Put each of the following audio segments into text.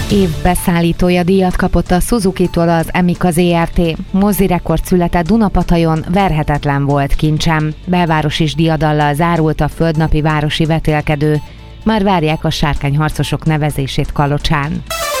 Év beszállítója díjat kapott a Suzuki-tól az Amica Zrt. Mozirekord született Dunapatajon, verhetetlen volt kincsem. Belvárosi díjadallal zárult a földnapi városi vetélkedő. Már várják a sárkányharcosok nevezését Kalocsán.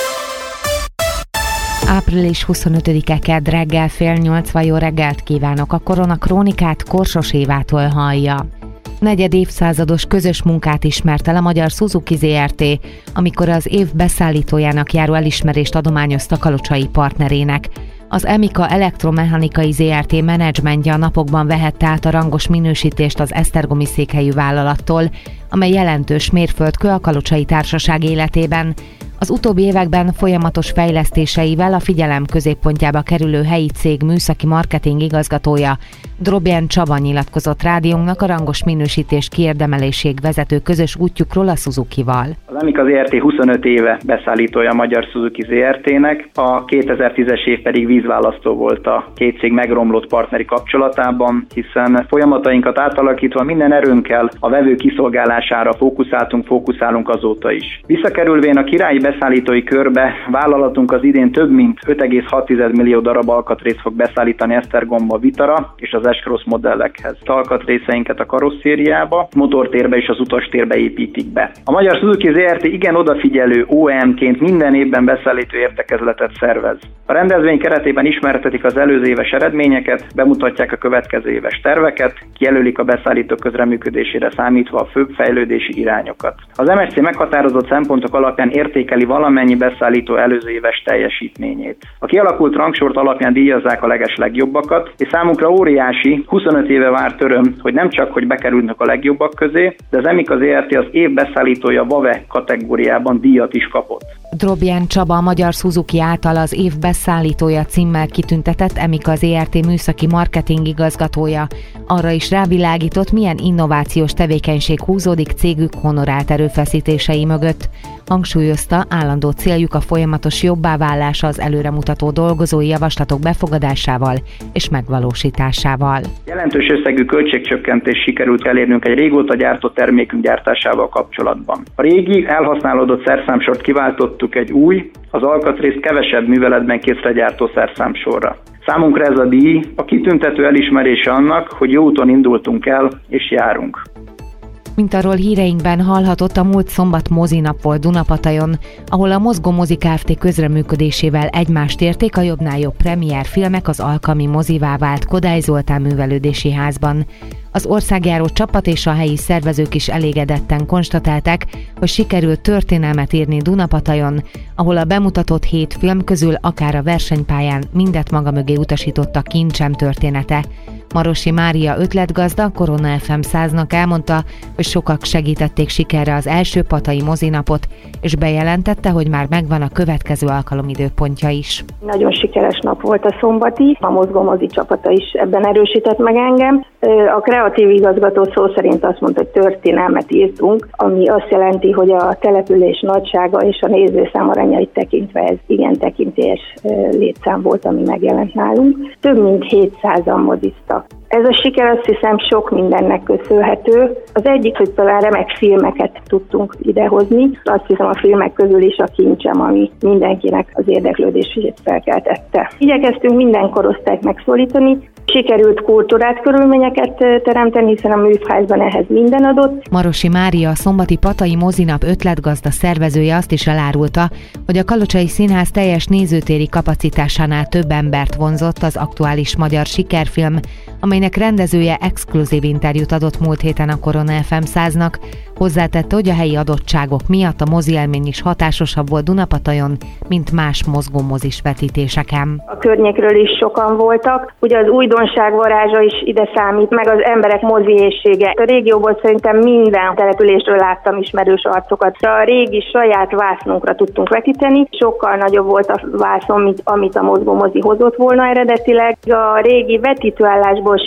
Április 25-e kedd reggel 7:30, jó reggelt kívánok! A Korona Krónikát Korsos Évától hallja. Negyed évszázados közös munkát ismert el a magyar Suzuki Zrt., amikor az év beszállítójának járó elismerést adományozta kalocsai partnerének. Az Amica Elektromechanikai Zrt. Menedzsmentje a napokban vehette át a rangos minősítést az esztergomi székhelyű vállalattól, amely jelentős mérföldkő a kalocsai társaság életében. Az utóbbi években folyamatos fejlesztéseivel a figyelem középpontjába kerülő helyi cég műszaki marketing igazgatója Drobjen Csaba nyilatkozott rádiónknak a rangos minősítés kiérdemelésig vezető közös útjukról a Suzukival. Az Amica Zrt. 25 éve beszállítója a magyar Suzuki Zrt.-nek, a 2010-es év pedig vízválasztó volt a két cég megromlott partneri kapcsolatában, hiszen folyamatainkat átalakítva minden erőnkkel a vevő kiszolgálására fókuszálunk azóta is. Visszakerülvén a királyi beszállítói körbe, vállalatunk az idén több mint 5,6 millió darab alkatrészt fog beszállítani Esztergomba Vitara és az S-Cross modellekhez. Az alkatrészeinket a karosszériába, motortérbe és az utastérbe építik be. A magyar Suzuki Zrt. Igen odafigyelő OEM-ként minden évben beszállító értekezletet szervez. A rendezvény keretében ismertetik az előző éves eredményeket, bemutatják a következő éves terveket, kijelölik a beszállító közreműködésére számítva a főbb fejlődési irányokat. Az MSC meghatározott szempontok alapján értékeli valamennyi beszállító előző éves teljesítményét. A kialakult rangsort alapján díjazzák a legeslegjobbakat, és számunkra óriási, 25 éve várt öröm, hogy nem csak hogy bekerülnek a legjobbak közé, de az Amica Zrt. Az év beszállítója VAVE kategóriában díjat is kapott. Drobjen Csaba, a magyar Suzuki által az év beszállítója címmel kitüntetett Amica Zrt. Műszaki marketing igazgatója arra is rávilágított, milyen innovációs tevékenység húzódik cégük honorált erőfeszítései mögött. Hangsúlyozta, állandó céljuk a folyamatos jobbá válása az előremutató dolgozói javaslatok befogadásával és megvalósításával. Jelentős összegű költségcsökkentést sikerült elérnünk egy régóta gyártott termékünk gyártásával kapcsolatban. A régi elhasználódott szerszámsort kiváltottuk egy új, az alkatrészt kevesebb műveletben készre gyártó szerszámsorra. Számunkra ez a díj a kitüntető elismerése annak, hogy jó úton indultunk el és járunk. Mint arról híreinkben hallhatott, a múlt szombat mozinap volt Dunapatajon, ahol a Mozgó Mozi Kft. Közreműködésével egymást érték a jobbnál jobb premier filmek az alkalmi mozivá vált Kodály Zoltán művelődési házban. Az országjáró csapat és a helyi szervezők is elégedetten konstatálták, hogy sikerült történelmet írni Dunapatajon, ahol a bemutatott 7 film közül akár a versenypályán mindet maga mögé utasította kincsem története. Marosi Mária ötletgazda Korona FM 100-nak elmondta, hogy sokak segítették sikerre az első patai mozinapot, és bejelentette, hogy már megvan a következő alkalom időpontja is. Nagyon sikeres nap volt a szombati, a Mozgó Mozi csapata is ebben erősített meg engem. A kreatív igazgató szó szerint azt mondta, hogy történelmet írtunk, ami azt jelenti, hogy a település nagysága és a nézőszám arányait tekintve ez igen tekintélyes létszám volt, ami megjelent nálunk. Több mint 700-an moziztak. Ez a siker azt hiszem sok mindennek köszönhető. Az egyik, hogy talán remek filmeket tudtunk idehozni. Azt hiszem a filmek közül is a kincsem, ami mindenkinek az érdeklődését felkeltette. Igyekeztünk minden korosztályt megszólítani. Sikerült kultúrát, körülményeket teremteni, hiszen a műfházban ehhez minden adott. Marosi Mária, a szombati patai mozinap ötletgazda szervezője azt is elárulta, hogy a Kalocsai Színház teljes nézőtéri kapacitásánál több embert vonzott az aktuális magyar sikerfilm, amelynek rendezője exkluzív interjút adott múlt héten a Korona FM 100-nak. Hozzátette, hogy a helyi adottságok miatt a mozi élmény is hatásosabb volt Dunapatajon, mint más mozgó mozis vetítéseken. A környékről is sokan voltak, ugye az újdonság varázsa is ide számít, meg az emberek moziészsége. A régióból szerintem minden településről láttam ismerős arcokat. A régi saját vásznunkra tudtunk vetíteni, sokkal nagyobb volt a vászon, mint amit a mozgó mozi hozott volna eredetileg. A régi vetítőállásból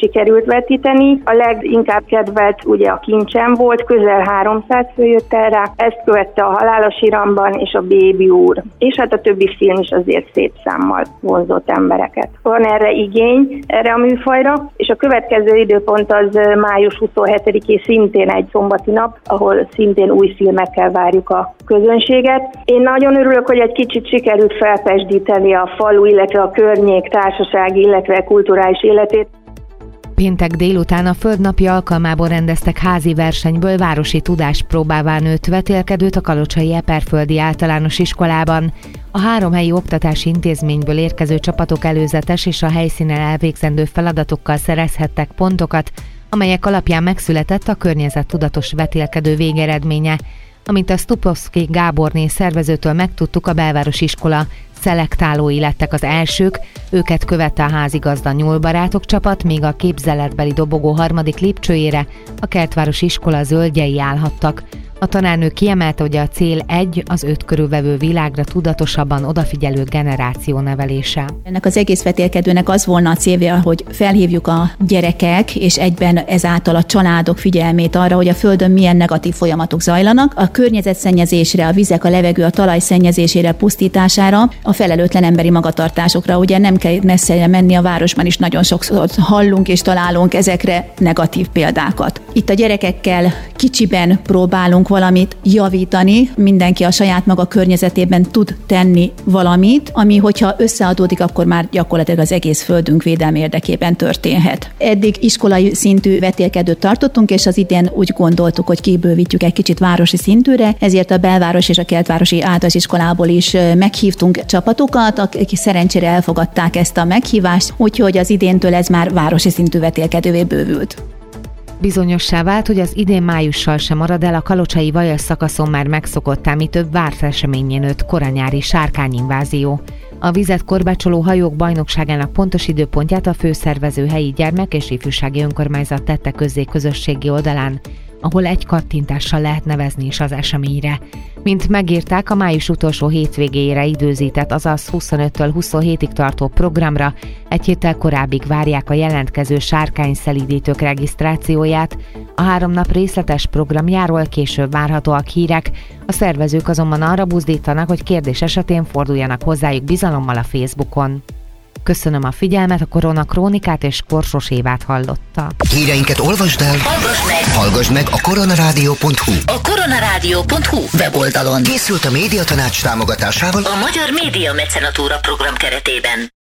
sikerült vetíteni. A leginkább kedvelt ugye a Kincsen volt, közel 300 fő jött el rá, ezt követte a Halálos iramban és a Bébi úr. És hát a többi film is azért szép számmal vonzott embereket. Van erre igény, erre a műfajra, és a következő időpont az május 27-én szintén egy szombati nap, ahol szintén új filmekkel várjuk a közönséget. Én nagyon örülök, hogy egy kicsit sikerült felpesdíteni a falu, illetve a környék társasági, illetve kulturális életét. Péntek délután a Földnapja alkalmából rendeztek házi versenyből városi tudáspróbává nőtt vetélkedőt a Kalocsai Eperföldi Általános Iskolában. A 3 helyi oktatási intézményből érkező csapatok előzetes és a helyszínen elvégzendő feladatokkal szerezhettek pontokat, amelyek alapján megszületett a környezettudatos vetélkedő végeredménye. Amint a Stupovszky Gáborné szervezőtől megtudtuk, a belvárosi iskola szelektálói lettek az elsők, őket követte a házigazda Nyúlbarátok csapat, míg a képzeletbeli dobogó 3. lépcsőjére a Kertvárosi iskola zöldjei állhattak. A tanárnő kiemelte, hogy a cél az 5 körülvevő világra tudatosabban odafigyelő generáció nevelése. Ennek az egész vetélkedőnek az volna a célja, hogy felhívjuk a gyerekek és egyben ezáltal a családok figyelmét arra, hogy a Földön milyen negatív folyamatok zajlanak. A környezetszennyezésre, a vizek, a levegő, a talaj szennyezésére, pusztítására, a felelőtlen emberi magatartásokra. Ugye nem kell messze menni, a városban is nagyon sokszor hallunk és találunk ezekre negatív példákat. Itt a gyerekekkel kicsiben próbálunk valamit javítani, mindenki a saját maga környezetében tud tenni valamit, ami hogyha összeadódik, akkor már gyakorlatilag az egész földünk védelme érdekében történhet. Eddig iskolai szintű vetélkedőt tartottunk, és az idén úgy gondoltuk, hogy kibővítjük egy kicsit városi szintűre, ezért a belváros és a kertvárosi általános iskolából is meghívtunk csapatokat, akik szerencsére elfogadták ezt a meghívást, úgyhogy az idéntől ez már városi szintű vetélkedővé bővült. Bizonyossá vált, hogy az idén májussal sem marad el a kalocsai Vajas szakaszon már megszokottá, mi több várt eseményén nőtt koranyári sárkányinvázió. A vizet korbácsoló hajók bajnokságának pontos időpontját a főszervező helyi gyermek- és ifjúsági önkormányzat tette közzé közösségi oldalán, ahol egy kattintással lehet nevezni is az eseményre. Mint megírták, a május utolsó hétvégéjére időzített, azaz 25-től 27-ig tartó programra egy héttel korábbig várják a jelentkező sárkányszelídítők regisztrációját. A 3 nap részletes programjáról később várhatóak hírek, a szervezők azonban arra buzdítanak, hogy kérdés esetén forduljanak hozzájuk bizalommal a Facebookon. Köszönöm a figyelmet, a Korona Krónikát és Korsos Évát hallotta. Híreinket olvasd el, hallgass meg a koronarádió.hu. A koronarádió.hu weboldalon. Készült a Médiatanács támogatásával a Magyar Média Mecenatúra program keretében.